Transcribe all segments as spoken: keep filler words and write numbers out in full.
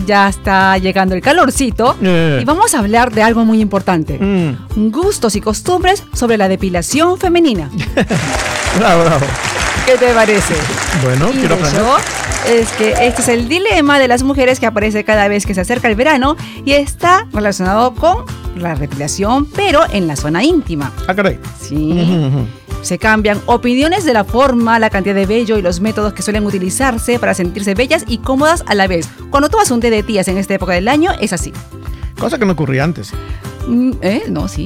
Ya está llegando el calorcito Eh. y vamos a hablar de algo muy importante. Mm. Gustos y costumbres sobre la depilación femenina. Bravo, bravo. ¿Qué te parece? Bueno, Y quiero de aprender. hecho, es que este es el dilema de las mujeres que aparece cada vez que se acerca el verano y está relacionado con la depilación, pero en la zona íntima. Ah, caray. Sí. Ujú, ujú. Se cambian opiniones de la forma, la cantidad de vello y los métodos que suelen utilizarse para sentirse bellas y cómodas a la vez. Cuando tomas un té de tías en esta época del año, es así. Cosa que no ocurría antes. Mm, ¿Eh? No, sí.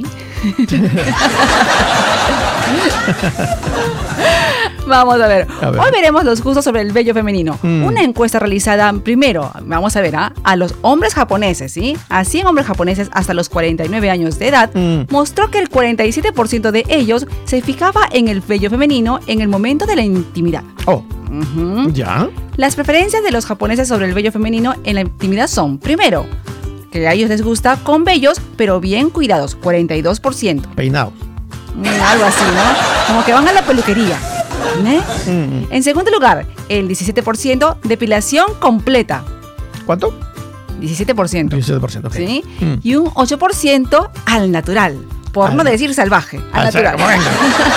Vamos a ver. A ver. Hoy veremos los gustos sobre el vello femenino. Mm. Una encuesta realizada primero, vamos a ver, ¿ah? a los hombres japoneses, ¿sí? A cien hombres japoneses hasta los cuarenta y nueve años de edad, Mm. mostró que el cuarenta y siete por ciento de ellos se fijaba en el vello femenino en el momento de la intimidad. Oh, Ujú. ya. Las preferencias de los japoneses sobre el vello femenino en la intimidad son, primero, que a ellos les gusta con vellos, pero bien cuidados, cuarenta y dos por ciento. Peinado. Mm, Algo así, ¿no? Como que van a la peluquería. ¿eh? Mm. En segundo lugar, el diecisiete por ciento depilación completa. ¿Cuánto? diecisiete por ciento. diecisiete por ciento, ok. ¿Sí? Mm. Y un ocho por ciento al natural. Por Al- no decir salvaje. Al Ah, o sea, natural. como venga.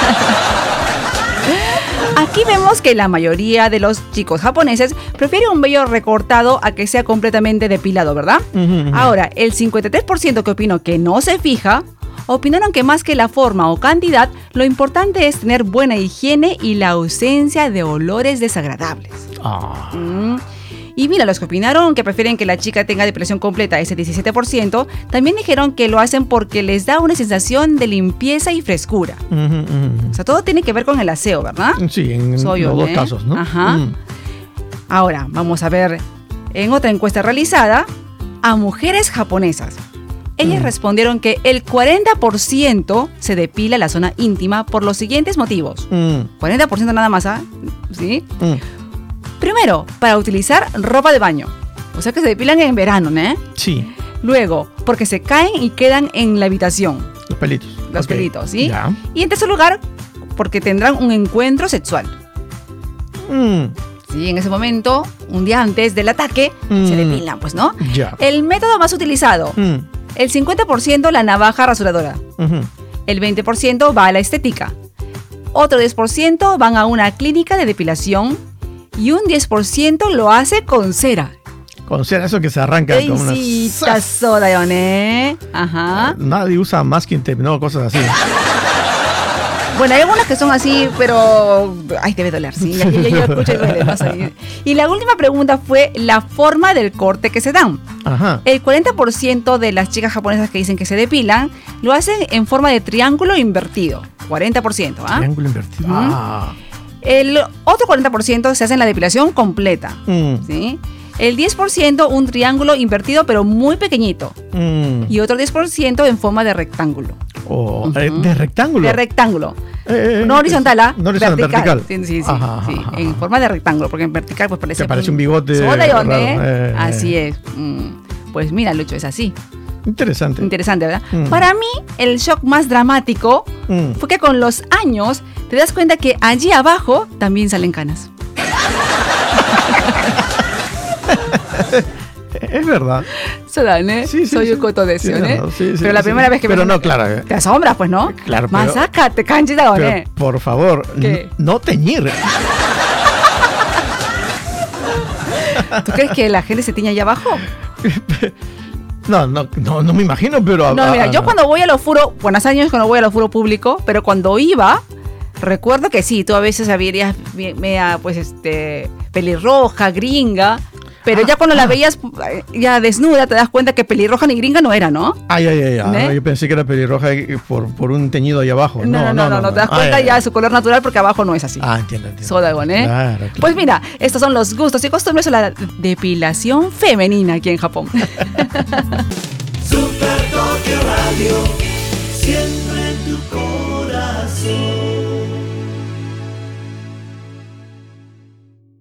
Aquí vemos que la mayoría de los chicos japoneses prefieren un vello recortado a que sea completamente depilado, ¿verdad? Ujú, ujú. Ahora, el cincuenta y tres por ciento que opinó que no se fija, opinaron que más que la forma o cantidad, lo importante es tener buena higiene y la ausencia de olores desagradables. Ah. Mm. Y mira, los que opinaron que prefieren que la chica tenga depilación completa, ese diecisiete por ciento, también dijeron que lo hacen porque les da una sensación de limpieza y frescura. Ujú, ujú. O sea, todo tiene que ver con el aseo, ¿verdad? Sí, en Soy los yo, dos ¿eh? casos, ¿no? Ajá. Mm. Ahora, vamos a ver, en otra encuesta realizada, a mujeres japonesas. Ellas Mm. respondieron que el cuarenta por ciento se depila la zona íntima por los siguientes motivos. Mm. cuarenta por ciento nada más, ¿ah? ¿Sí? Mm. Primero, para utilizar ropa de baño. O sea que se depilan en verano, ¿eh? Sí, Luego, porque se caen y quedan en la habitación. los pelitos. Los Ok. pelitos, ¿sí? Ya. Y en tercer lugar, porque tendrán un encuentro sexual. Mm. Sí, en ese momento, un día antes del ataque, Mm. se depilan, pues, ¿no? Ya. El método más utilizado, Mm. el cincuenta por ciento la navaja rasuradora, Ujú. el veinte por ciento va a la estética, otro diez por ciento van a una clínica de depilación y un diez por ciento lo hace con cera. Con cera, eso que se arranca con una... Eisita soda, ¿eh? Ajá. Nadie usa masking tape, no, cosas así. Bueno, hay algunas que son así, pero... Ay, debe doler, sí. Ya, ya- ya yo escucho y duele, ¿no? Sí. Y la última pregunta fue la forma del corte que se dan. Ajá. El cuarenta por ciento de las chicas japonesas que dicen que se depilan lo hacen en forma de triángulo invertido. cuarenta por ciento, ¿ah? Triángulo invertido. Ujú. Ah. El otro cuarenta por ciento se hace en la depilación completa. Mm. ¿Sí? El diez por ciento un triángulo invertido pero muy pequeñito. Mm. Y otro diez por ciento en forma de rectángulo. Oh, Ujú. eh, de rectángulo. De rectángulo. Eh, eh, No horizontal, ¿ah? No horizontal, vertical. Sí, sí, sí, Ajá, sí, ajá, en ajá. forma de rectángulo, porque en vertical pues parece... Te parece un bigote Soda y raro, onde, ¿eh? eh, Así eh. es. Mm. Pues mira, Lucho, es así. Interesante. Interesante, ¿verdad? Mm. Para mí, el shock más dramático Mm. fue que con los años te das cuenta que allí abajo también salen canas. Es verdad. Sodan, ¿eh? Sí, sí, Soy sí. un coto de Sí, ¿eh? no, sí, sí, pero la sí. primera vez que Pero ves no, una- claro, eh. Te asombras, pues, ¿no? Claro, pero- Masácate, canchita, Pero, ¿eh? por favor, ¿Qué? n- no teñir. ¿Tú crees que la gente se tiñe allá abajo? No, no, no, no me imagino, pero... No, ah, mira, ah, yo cuando voy a lo furo, bueno, hace años que no voy a lo furo público, pero cuando iba, recuerdo que sí, tú a veces verías media, pues, este, pelirroja, gringa, pero Ah, ya cuando la ah. veías ya desnuda, te das cuenta que pelirroja ni gringa no era, ¿no? Ay, ay, ay, ay. ¿Eh? Yo pensé que era pelirroja eh, por, por un teñido ahí abajo. No, no, no, no, no, te das cuenta Ay, ya ay. de su color natural porque abajo no es así. Ah, entiendo, entiendo. Sodagon, ¿eh? Claro, claro. Pues mira, estos son los gustos y costumbres de la depilación femenina aquí en Japón. Super Tokyo Radio, siempre en tu corazón.